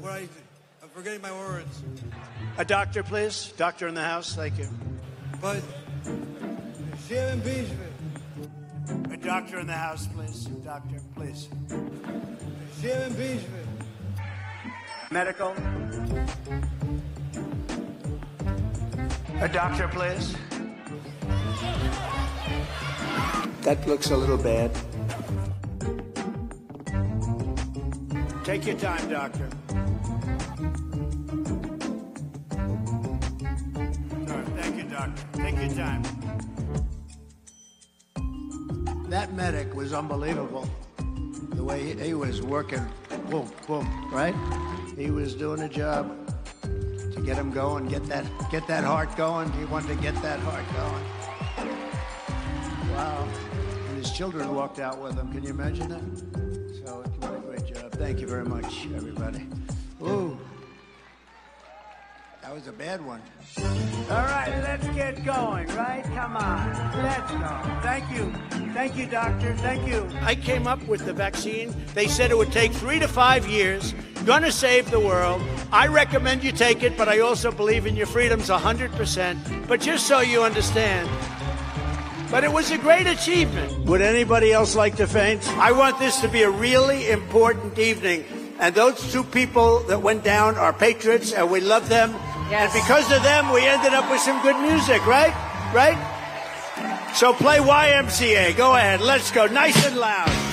I'm forgetting my words. A doctor, please. Doctor in the house. Thank you. But Sharon Beachford. A doctor in the house, please. Doctor, please. Sharon Beachford. Medical. A doctor, please. That looks a little bad. Take your time, doctor. Thank you, doctor. Take your time. That medic was unbelievable. The way he was working, boom, boom, right? He was doing a job to get him going, get that heart going. He wanted to get that heart going. Wow. And his children walked out with him. Can you imagine that? So, what a great job. Thank you very much, everybody. Ooh. That was a bad one. All right, let's get going, right? Come on. Let's go. Thank you. Thank you, doctor. Thank you. I came up with the vaccine. They said it would take 3 to 5 years. Gonna save the world. I recommend you take it, but I also believe in your freedoms 100%. But just so you understand, but it was a great achievement. Would anybody else like to faint? I want this to be a really important evening. And those two people that went down are patriots, and we love them. Yes. And because of them, we ended up with some good music, right? Right? So play YMCA. Go ahead. Let's go. Nice and loud.